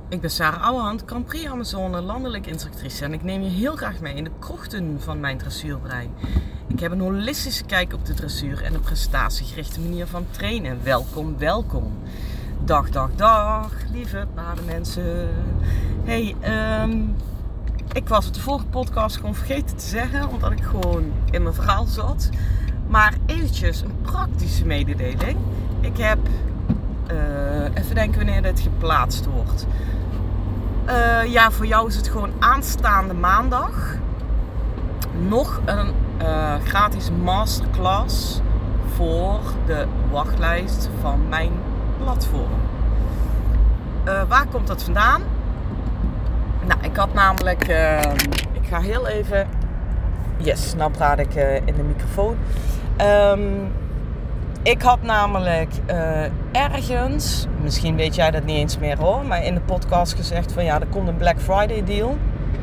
Ik ben Sarah Ouwehand, Grand Prix Amazone, landelijk instructrice en ik neem je heel graag mee in de krochten van mijn dressuurbrein. Ik heb een holistische kijk op de dressuur en een prestatiegerichte manier van trainen. Welkom, welkom. Dag, dag, dag, lieve paardenmensen. Ik was het de vorige podcast gewoon vergeten te zeggen, omdat ik gewoon in mijn verhaal zat. Maar eventjes een praktische mededeling. Ik heb, even denken wanneer dit geplaatst wordt. Voor jou is het gewoon aanstaande maandag nog een gratis masterclass voor de wachtlijst van mijn platform. Waar komt dat vandaan? Nou, ik had namelijk... ik ga heel even... Yes, nou praat ik in de microfoon. Ik had namelijk ergens, misschien weet jij dat niet eens meer hoor, maar in de podcast gezegd van ja, er komt een Black Friday deal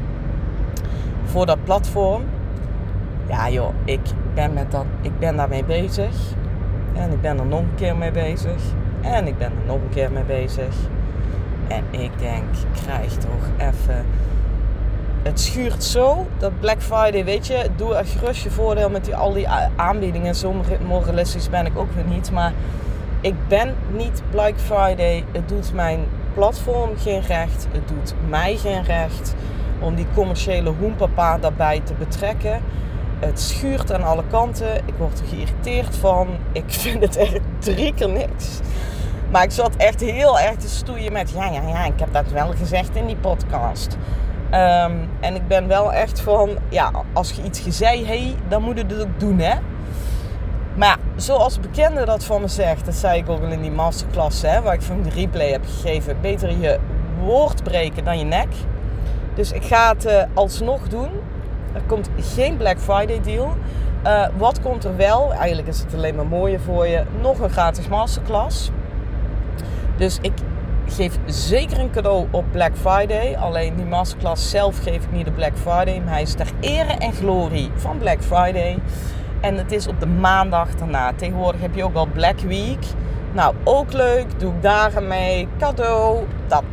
voor dat platform. Ja joh, ik ben daarmee bezig en ik ben er nog een keer mee bezig en ik ben er nog een keer mee bezig. En ik denk, krijg toch even... Het schuurt zo, dat Black Friday, weet je, doe er gerust je voordeel met al die aanbiedingen. Zo moralistisch ben ik ook weer niet, maar ik ben niet Black Friday. Het doet mijn platform geen recht, het doet mij geen recht om die commerciële hoenpapa daarbij te betrekken. Het schuurt aan alle kanten, ik word er geïrriteerd van, ik vind het echt 3 keer niks. Maar ik zat echt heel erg te stoeien met, ja, ik heb dat wel gezegd in die podcast. En ik ben wel echt van, ja, als je iets gezegd hebt, dan moet je het ook doen, hè. Maar ja, zoals bekende dat van me zegt, dat zei ik ook al in die masterclass, hè, waar ik van de replay heb gegeven, beter je woord breken dan je nek. Dus ik ga het alsnog doen. Er komt geen Black Friday deal. Wat komt er wel? Eigenlijk is het alleen maar mooier voor je. Nog een gratis masterclass. Dus ik geef zeker een cadeau op Black Friday. Alleen die masterclass zelf geef ik niet op Black Friday. Maar hij is ter ere en glorie van Black Friday. En het is op de maandag daarna. Tegenwoordig heb je ook al Black Week. Nou, ook leuk. Doe ik daar mee. Cadeau.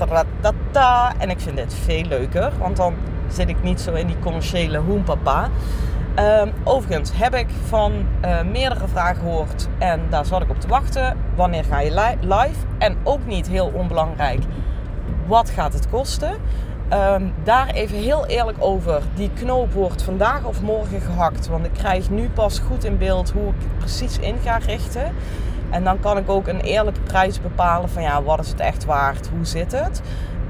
En ik vind dit veel leuker. Want dan zit ik niet zo in die commerciële hoenpapa. Overigens heb ik van meerdere vragen gehoord en daar zat ik op te wachten. Wanneer ga je live? En ook niet heel onbelangrijk, wat gaat het kosten? Daar even heel eerlijk over. Die knoop wordt vandaag of morgen gehakt. Want ik krijg nu pas goed in beeld hoe ik het precies in ga richten. En dan kan ik ook een eerlijke prijs bepalen van ja, wat is het echt waard? Hoe zit het?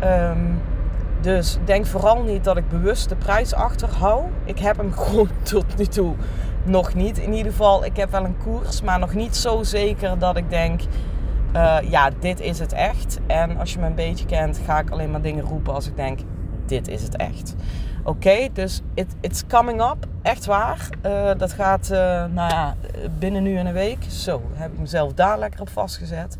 Dus denk vooral niet dat ik bewust de prijs achterhoud. Ik heb hem gewoon tot nu toe nog niet. In ieder geval, ik heb wel een koers, maar nog niet zo zeker dat ik denk... dit is het echt. En als je me een beetje kent, ga ik alleen maar dingen roepen als ik denk, dit is het echt. Oké, dus it's coming up. Echt waar. Dat gaat, binnen nu en een week. Zo, heb ik mezelf daar lekker op vastgezet.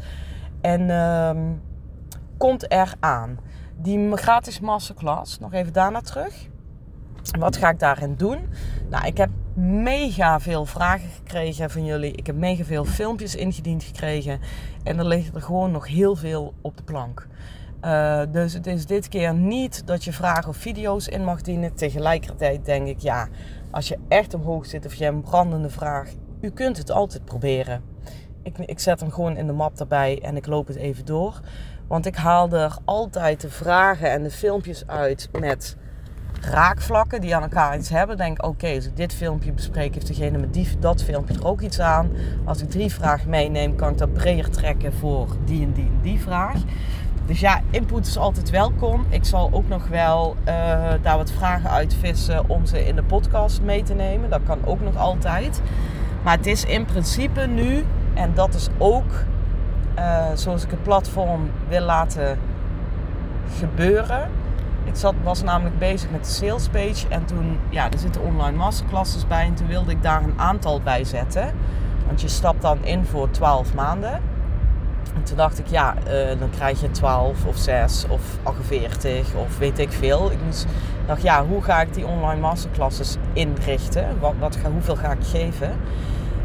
En komt er aan. Die gratis masterclass, nog even daarna terug. Wat ga ik daarin doen? Nou, ik heb mega veel vragen gekregen van jullie. Ik heb mega veel filmpjes ingediend gekregen. En er liggen er gewoon nog heel veel op de plank. Dus het is dit keer niet dat je vragen of video's in mag dienen. Tegelijkertijd denk ik, ja, als je echt omhoog zit of je hebt een brandende vraag, u kunt het altijd proberen. Ik zet hem gewoon in de map erbij en ik loop het even door. Want ik haal er altijd de vragen en de filmpjes uit met raakvlakken die aan elkaar iets hebben. Denk, oké, als ik dit filmpje bespreek, heeft degene met dat filmpje er ook iets aan. Als ik 3 vragen meeneem, kan ik dat breder trekken voor die en die en die vraag. Dus ja, input is altijd welkom. Ik zal ook nog wel daar wat vragen uitvissen om ze in de podcast mee te nemen. Dat kan ook nog altijd. Maar het is in principe nu, en dat is ook zoals ik het platform wil laten gebeuren. Ik was namelijk bezig met de sales page en toen, er zitten online masterclasses bij en toen wilde ik daar een aantal bij zetten. Want je stapt dan in voor 12 maanden. En toen dacht ik, dan krijg je 12 of 6 of 48 of weet ik veel. Ik dacht, hoe ga ik die online masterclasses inrichten? Hoeveel ga ik geven?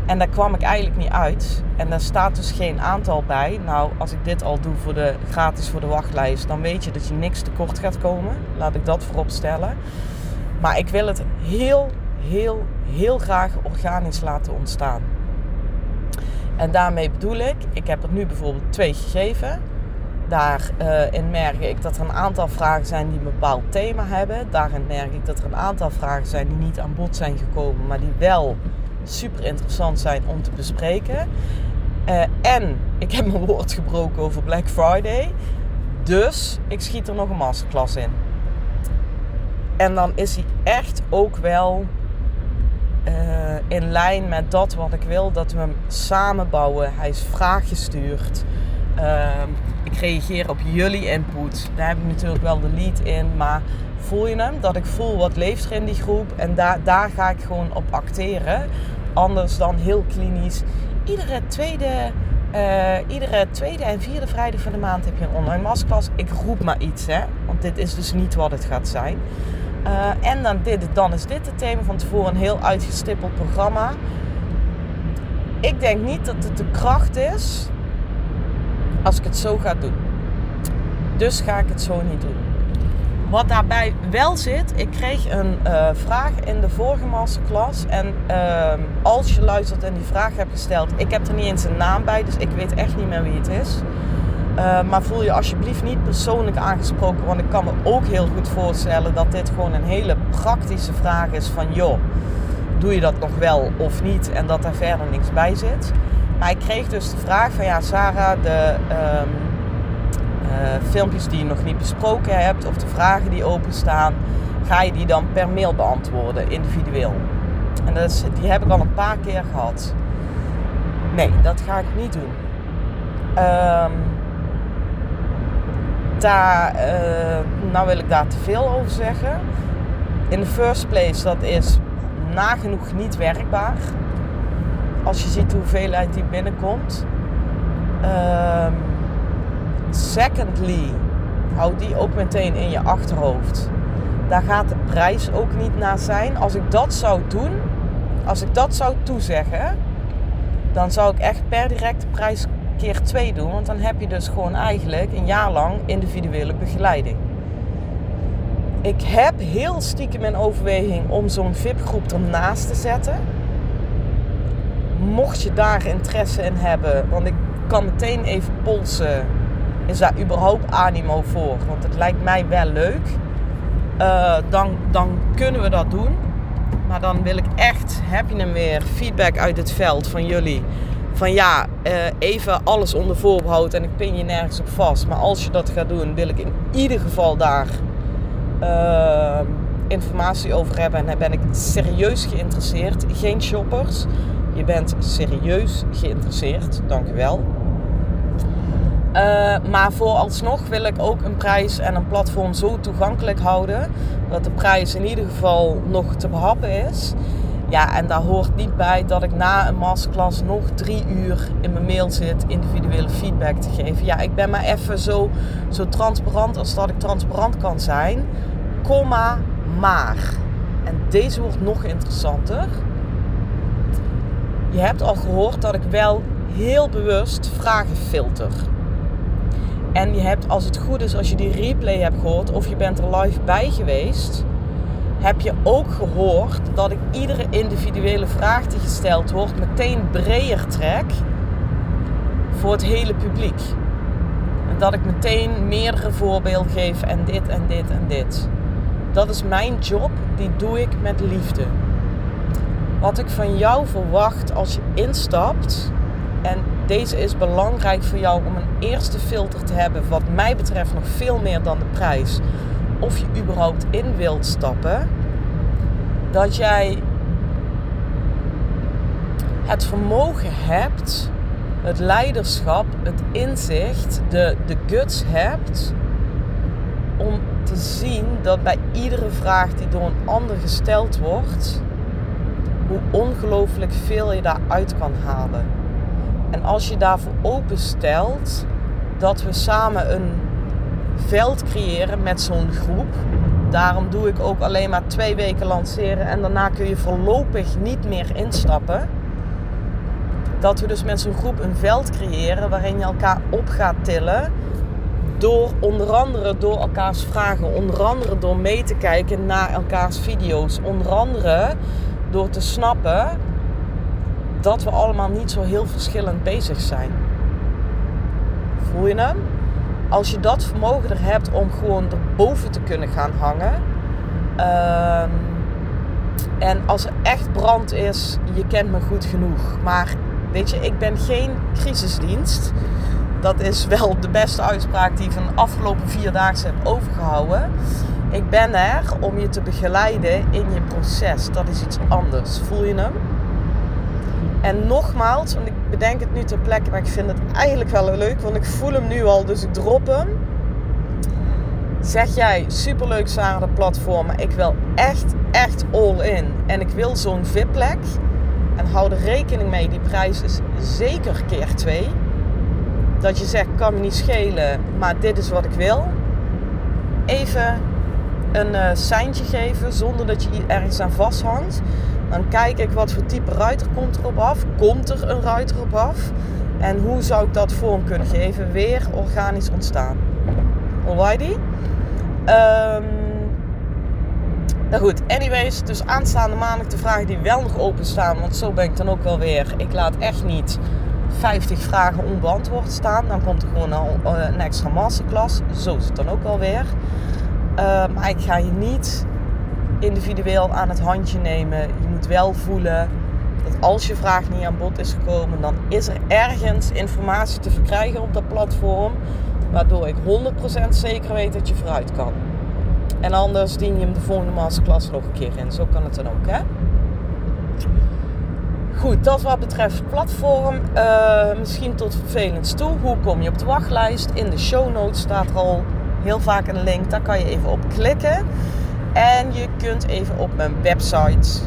En daar kwam ik eigenlijk niet uit. En daar staat dus geen aantal bij. Nou, als ik dit al doe gratis voor de wachtlijst, dan weet je dat je niks tekort gaat komen. Laat ik dat voorop stellen. Maar ik wil het heel, heel, heel graag organisch laten ontstaan. En daarmee bedoel ik heb er nu bijvoorbeeld 2 gegeven. Daarin merk ik dat er een aantal vragen zijn die een bepaald thema hebben. Daarin merk ik dat er een aantal vragen zijn die niet aan bod zijn gekomen, maar die wel super interessant zijn om te bespreken. En ik heb mijn woord gebroken over Black Friday. Dus ik schiet er nog een masterclass in. En dan is hij echt ook wel in lijn met dat wat ik wil. Dat we hem samen bouwen. Hij is vraaggestuurd. Ik reageer op jullie input. Daar heb ik natuurlijk wel de lead in. Maar voel je hem? Dat ik voel wat leeft er in die groep. En daar ga ik gewoon op acteren. Anders dan heel klinisch. Iedere tweede en vierde vrijdag van de maand heb je een online masterclass. Ik roep maar iets, hè. Want dit is dus niet wat het gaat zijn. En dan is dit het thema van tevoren. Een heel uitgestippeld programma. Ik denk niet dat het de kracht is als ik het zo ga doen. Dus ga ik het zo niet doen. Wat daarbij wel zit, ik kreeg een vraag in de vorige masterclass. En als je luistert en die vraag hebt gesteld, ik heb er niet eens een naam bij, dus ik weet echt niet meer wie het is. Maar voel je alsjeblieft niet persoonlijk aangesproken, want ik kan me ook heel goed voorstellen dat dit gewoon een hele praktische vraag is van joh, doe je dat nog wel of niet? En dat daar verder niks bij zit. Maar ik kreeg dus de vraag van ja Sarah, de filmpjes die je nog niet besproken hebt of de vragen die openstaan, ga je die dan per mail beantwoorden, individueel? En die heb ik al een paar keer gehad. Nee, dat ga ik niet doen. Nou wil ik daar te veel over zeggen. In the first place, dat is nagenoeg niet werkbaar. Als je ziet de hoeveelheid die binnenkomt. Secondly, houd die ook meteen in je achterhoofd. Daar gaat de prijs ook niet naar zijn. Als ik dat zou doen, als ik dat zou toezeggen, dan zou ik echt per direct de prijs keer 2 doen. Want dan heb je dus gewoon eigenlijk een jaar lang individuele begeleiding. Ik heb heel stiekem in overweging om zo'n VIP-groep ernaast te zetten. Mocht je daar interesse in hebben, want ik kan meteen even polsen, is daar überhaupt animo voor? Want het lijkt mij wel leuk. Dan kunnen we dat doen. Maar dan wil ik echt, heb je hem weer, feedback uit het veld van jullie. Van ja, even alles onder voorbehoud en ik pin je nergens op vast. Maar als je dat gaat doen, wil ik in ieder geval daar informatie over hebben. En dan ben ik serieus geïnteresseerd. Geen shoppers. Je bent serieus geïnteresseerd. Dank u wel. Maar vooralsnog wil ik ook een prijs en een platform zo toegankelijk houden dat de prijs in ieder geval nog te behappen is. Ja, en daar hoort niet bij dat ik na een masterclass nog 3 uur in mijn mail zit individuele feedback te geven. Ja, ik ben maar even zo transparant als dat ik transparant kan zijn. Maar. En deze wordt nog interessanter. Je hebt al gehoord dat ik wel heel bewust vragen filter. En je hebt, als het goed is, als je die replay hebt gehoord of je bent er live bij geweest, heb je ook gehoord dat ik iedere individuele vraag die gesteld wordt meteen breder trek voor het hele publiek. En dat ik meteen meerdere voorbeelden geef en dit en dit en dit. Dat is mijn job, die doe ik met liefde. Wat ik van jou verwacht als je instapt, en deze is belangrijk voor jou om een eerste filter te hebben, wat mij betreft nog veel meer dan de prijs, of je überhaupt in wilt stappen, dat jij het vermogen hebt, het leiderschap, het inzicht, de guts hebt om te zien dat bij iedere vraag die door een ander gesteld wordt, hoe ongelooflijk veel je daaruit kan halen. En als je daarvoor openstelt dat we samen een veld creëren met zo'n groep. Daarom doe ik ook alleen maar 2 weken lanceren en daarna kun je voorlopig niet meer instappen. dat we dus met zo'n groep een veld creëren waarin je elkaar op gaat tillen. Onder andere door elkaars vragen. Onder andere door mee te kijken naar elkaars video's. Onder andere door te snappen dat we allemaal niet zo heel verschillend bezig zijn. Voel je hem? Als je dat vermogen er hebt om gewoon erboven te kunnen gaan hangen. En als er echt brand is, je kent me goed genoeg. Maar weet je, ik ben geen crisisdienst. Dat is wel de beste uitspraak die ik van de afgelopen 4 dagen heb overgehouden. Ik ben er om je te begeleiden in je proces. Dat is iets anders. Voel je hem? En nogmaals, want ik bedenk het nu ter plekke, maar ik vind het eigenlijk wel leuk, want ik voel hem nu al, dus ik drop hem. Zeg jij, superleuk Sarah, dat platform, maar ik wil echt all in. En ik wil zo'n VIP-plek. En hou er rekening mee, die prijs is zeker keer 2. Dat je zegt, kan me niet schelen, maar dit is wat ik wil. Even een seintje geven, zonder dat je ergens aan vasthangt. Dan kijk ik wat voor type ruiter komt erop af. Komt er een ruiter op af? En hoe zou ik dat vorm kunnen geven? Weer organisch ontstaan. Alrighty? Nou goed, anyways. Dus aanstaande maandag de vragen die wel nog openstaan. Want zo ben ik dan ook wel weer. Ik laat echt niet 50 vragen onbeantwoord staan. Dan komt er gewoon al een extra masterclass. Zo is het dan ook wel weer. Maar ik ga je niet individueel aan het handje nemen. Je moet wel voelen dat als je vraag niet aan bod is gekomen, dan is er ergens informatie te verkrijgen op dat platform, waardoor ik 100% zeker weet dat je vooruit kan. En anders dien je hem de volgende masterclass nog een keer in. Zo kan het dan ook, hè? Goed, dat wat betreft het platform. Misschien tot vervelends toe. Hoe kom je op de wachtlijst? In de show notes staat er al heel vaak een link. Daar kan je even op klikken. En je kunt even op mijn website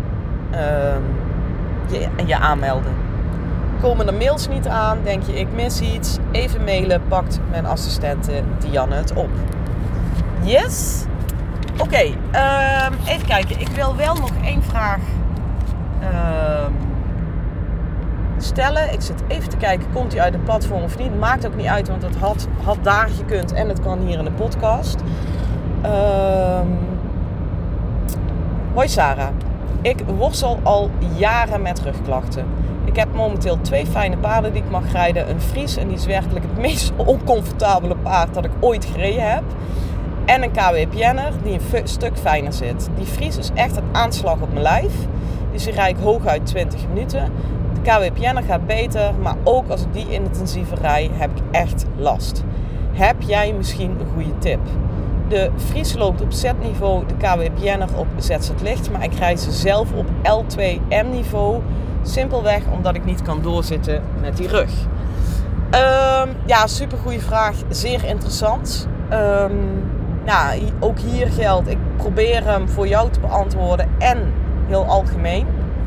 je aanmelden. Komen er mails niet aan, denk je ik mis iets, even mailen, pakt mijn assistente Dianne het op. Yes? Oké, even kijken. Ik wil wel nog 1 vraag stellen. Ik zit even te kijken, komt die uit het platform of niet? Maakt ook niet uit, want het had daar gekund en het kan hier in de podcast. Hoi Sarah, ik worstel al jaren met rugklachten. Ik heb momenteel 2 fijne paarden die ik mag rijden. Een Fries, en die is werkelijk het meest oncomfortabele paard dat ik ooit gereden heb. En een KW-Pienner die een stuk fijner zit. Die Fries is echt een aanslag op mijn lijf. Dus die rijd ik hooguit 20 minuten. De KW-Pienner gaat beter, maar ook als ik die intensiever rijd, heb ik echt last. Heb jij misschien een goede tip? De Fries loopt op Z-niveau, de KW-Pienner op ZZ licht, maar ik rijd ze zelf op L2M-niveau. Simpelweg omdat ik niet kan doorzitten met die rug. Ja, super goede vraag. Zeer interessant. Ook hier geldt, ik probeer hem voor jou te beantwoorden en heel algemeen.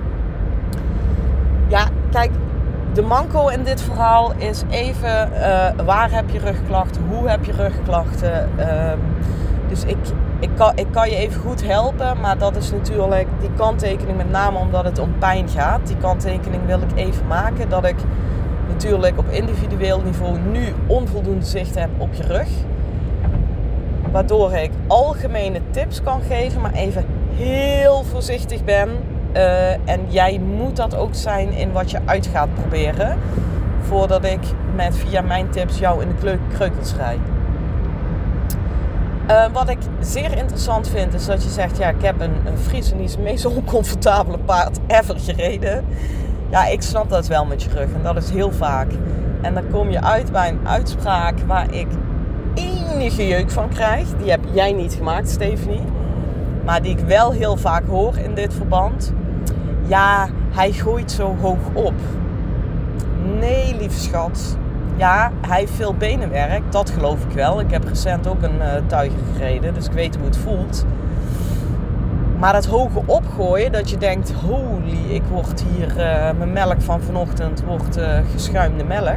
Ja, kijk, de manco in dit verhaal is even waar heb je rugklachten, hoe heb je rugklachten. Dus ik kan je even goed helpen, maar dat is natuurlijk die kanttekening met name omdat het om pijn gaat. Die kanttekening wil ik even maken dat ik natuurlijk op individueel niveau nu onvoldoende zicht heb op je rug. Waardoor ik algemene tips kan geven, maar even heel voorzichtig ben. En jij moet dat ook zijn in wat je uit gaat proberen. Voordat ik via mijn tips jou in de kreukels rijd. Wat ik zeer interessant vind is dat je zegt, ja, ik heb een Fries en die is het meest oncomfortabele paard ever gereden. Ja, ik snap dat wel met je rug en dat is heel vaak. En dan kom je uit bij een uitspraak waar ik enige jeuk van krijg. Die heb jij niet gemaakt, Stephanie. Maar die ik wel heel vaak hoor in dit verband. Ja, hij gooit zo hoog op. Nee, lieve schat. Ja, hij heeft veel benenwerk. Dat geloof ik wel. Ik heb recent ook een tuiger gereden. Dus ik weet hoe het voelt. Maar dat hoge opgooien. Dat je denkt, holy, ik word hier... mijn melk van vanochtend wordt geschuimde melk.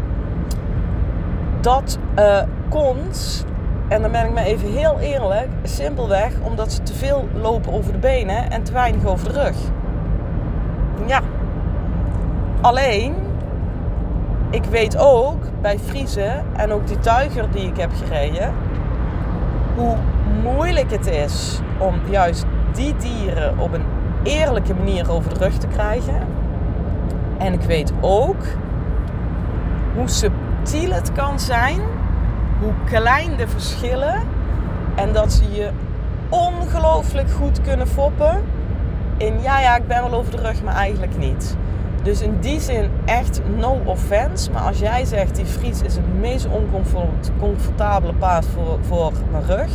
Dat komt... En dan ben ik maar even heel eerlijk. Simpelweg omdat ze te veel lopen over de benen. En te weinig over de rug. Ja. Alleen, ik weet ook bij Friese en ook die tuiger die ik heb gereden, hoe moeilijk het is om juist die dieren op een eerlijke manier over de rug te krijgen. En ik weet ook hoe subtiel het kan zijn, hoe klein de verschillen en dat ze je ongelooflijk goed kunnen foppen in ja, ik ben wel over de rug, maar eigenlijk niet. Dus in die zin echt no offense. Maar als jij zegt die Fries is het meest oncomfortabele paard voor mijn rug.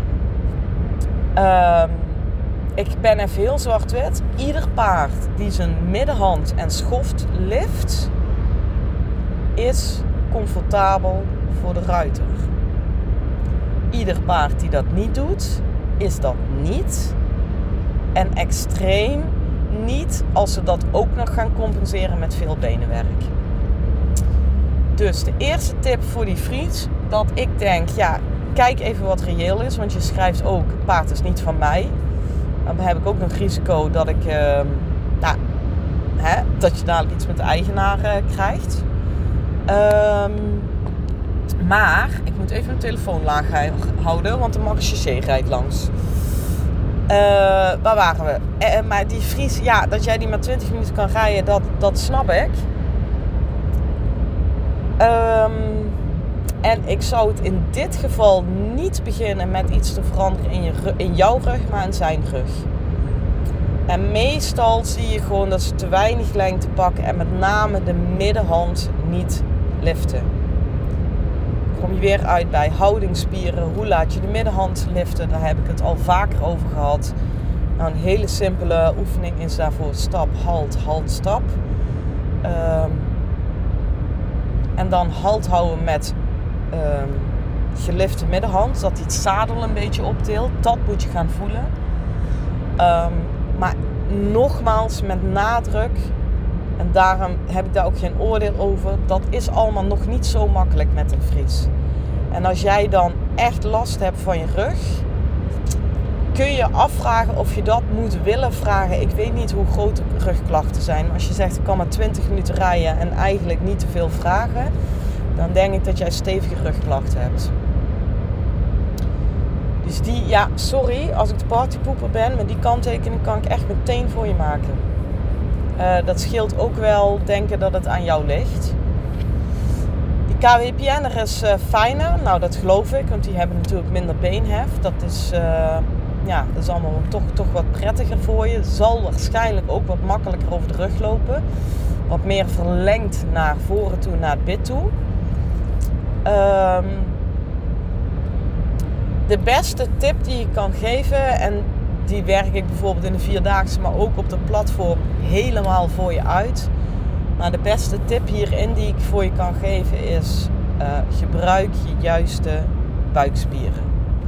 Ik ben even heel zwart-wit. Ieder paard die zijn middenhand en schoft lift is comfortabel voor de ruiter. Ieder paard die dat niet doet, is dat niet. En extreem niet als ze dat ook nog gaan compenseren met veel benenwerk. Dus de eerste tip voor die Fries, dat ik denk, kijk even wat reëel is. Want je schrijft ook, het paard is niet van mij. Dan heb ik ook nog risico dat ik, dat je dadelijk iets met de eigenaar krijgt. Maar, ik moet even mijn telefoon laag houden, want de marechaussee rijdt langs. Waar waren we? Maar die Fries, dat jij die maar 20 minuten kan rijden, dat snap ik. En ik zou het in dit geval niet beginnen met iets te veranderen in jouw rug, maar in zijn rug. En meestal zie je gewoon dat ze te weinig lengte pakken en met name de middenhand niet liften. Kom je weer uit bij houdingsspieren. Hoe laat je de middenhand liften? Daar heb ik het al vaker over gehad. Nou, een hele simpele oefening is daarvoor stap, halt, halt, stap. En dan halt houden met gelifte middenhand. Dat die het zadel een beetje optilt. Dat moet je gaan voelen. Maar nogmaals met nadruk. En daarom heb ik daar ook geen oordeel over. Dat is allemaal nog niet zo makkelijk met een Fries. En als jij dan echt last hebt van je rug, kun je afvragen of je dat moet willen vragen. Ik weet niet hoe groot de rugklachten zijn. Maar als je zegt, ik kan maar 20 minuten rijden en eigenlijk niet te veel vragen, dan denk ik dat jij stevige rugklachten hebt. Dus sorry als ik de partypoeper ben, maar die kanttekening kan ik echt meteen voor je maken. Dat scheelt ook wel denken dat het aan jou ligt. Die KWPN'er is fijner. Nou, dat geloof ik, want die hebben natuurlijk minder beenhef. Dat is allemaal toch wat prettiger voor je. Zal waarschijnlijk ook wat makkelijker over de rug lopen. Wat meer verlengd naar voren toe, naar het bit toe. De beste tip die ik kan geven, en die werk ik bijvoorbeeld in de 4-daagse, maar ook op de platform helemaal voor je uit. Maar de beste tip hierin die ik voor je kan geven is, gebruik je juiste buikspieren.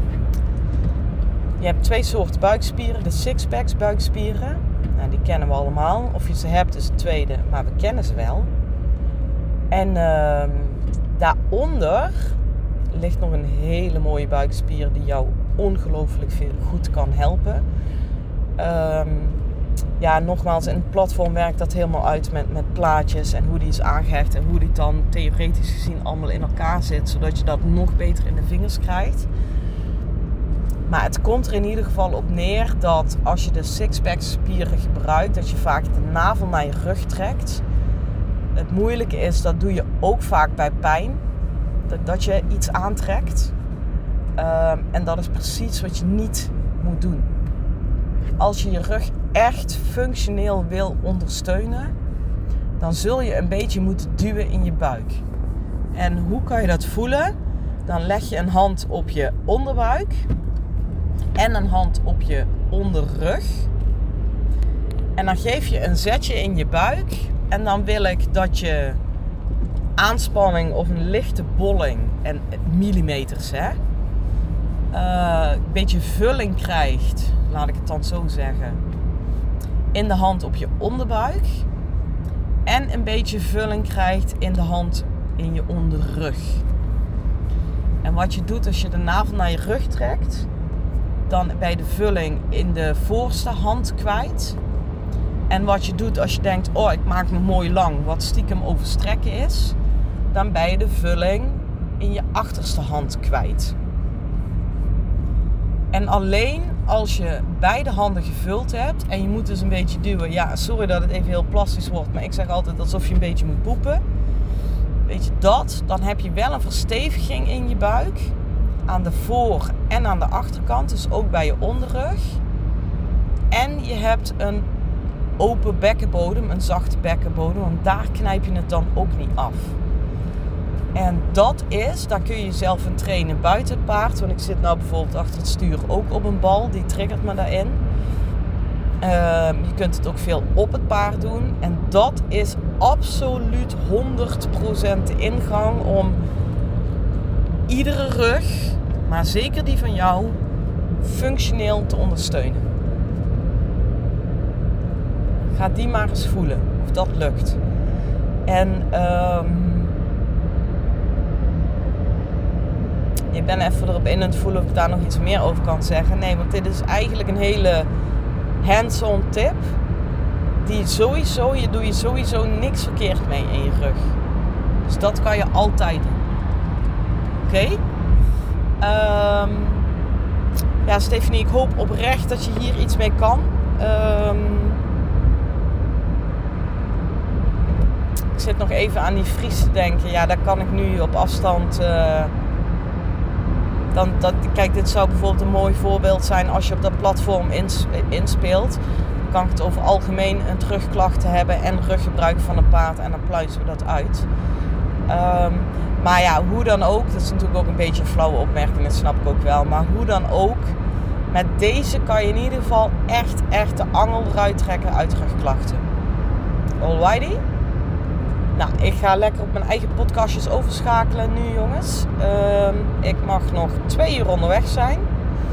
Je hebt 2 soorten buikspieren. De sixpacks buikspieren. Nou, die kennen we allemaal. Of je ze hebt is het tweede, maar we kennen ze wel. En daaronder ligt nog een hele mooie buikspier die jou ongelooflijk veel goed kan helpen. Nogmaals, in het platform werkt dat helemaal uit met plaatjes en hoe die is aangehecht en hoe die dan theoretisch gezien allemaal in elkaar zit, zodat je dat nog beter in de vingers krijgt. Maar het komt er in ieder geval op neer dat als je de sixpack spieren gebruikt, dat je vaak de navel naar je rug trekt. Het moeilijke is, dat doe je ook vaak bij pijn, dat je iets aantrekt. En dat is precies wat je niet moet doen. Als je je rug echt functioneel wil ondersteunen, dan zul je een beetje moeten duwen in je buik. En hoe kan je dat voelen? Dan leg je een hand op je onderbuik en een hand op je onderrug. En dan geef je een zetje in je buik. En dan wil ik dat je aanspanning of een lichte bolling, en millimeters, een beetje vulling krijgt, laat ik het dan zo zeggen, in de hand op je onderbuik. En een beetje vulling krijgt in de hand in je onderrug. En wat je doet als je de navel naar je rug trekt, dan bij de vulling in de voorste hand kwijt. En wat je doet als je denkt, oh, ik maak me mooi lang, wat stiekem overstrekken is, dan ben je de vulling in je achterste hand kwijt. En alleen als je beide handen gevuld hebt en je moet dus een beetje duwen. Ja, sorry dat het even heel plastisch wordt, maar ik zeg altijd alsof je een beetje moet poepen. Weet je dat, dan heb je wel een versteviging in je buik. Aan de voor- en aan de achterkant, dus ook bij je onderrug. En je hebt een open bekkenbodem, een zachte bekkenbodem, want daar knijp je het dan ook niet af. En dat is, daar kun je jezelf in trainen buiten het paard. Want ik zit nou bijvoorbeeld achter het stuur ook op een bal, die triggert me daarin. Je kunt het ook veel op het paard doen. En dat is absoluut 100% de ingang om iedere rug, maar zeker die van jou, functioneel te ondersteunen. Ga die maar eens voelen of dat lukt. En ik ben even erop in aan het voelen of ik daar nog iets meer over kan zeggen. Nee, want dit is eigenlijk een hele hands-on tip. Die sowieso, je doe je sowieso niks verkeerd mee in je rug. Dus dat kan je altijd doen. Oké? Ja, Stephanie, ik hoop oprecht dat je hier iets mee kan. Ik zit nog even aan die vries te denken. Ja, daar kan ik nu op afstand... Kijk, dit zou bijvoorbeeld een mooi voorbeeld zijn als je op dat platform inspeelt. Dan kan ik het over algemeen een terugklachten hebben en ruggebruik van een paard en dan pluizen we dat uit. Maar ja, hoe dan ook, dat is natuurlijk ook een beetje een flauwe opmerking, dat snap ik ook wel. Maar hoe dan ook, met deze kan je in ieder geval echt de angel eruit trekken uit rugklachten. Alrighty? Nou, ik ga lekker op mijn eigen podcastjes overschakelen nu, jongens. Ik mag nog 2 uur onderweg zijn.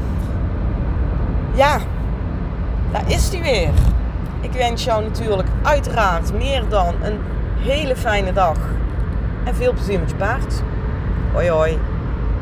Ja, daar is die weer. Ik wens jou natuurlijk uiteraard meer dan een hele fijne dag. En veel plezier met je paard. Hoi hoi.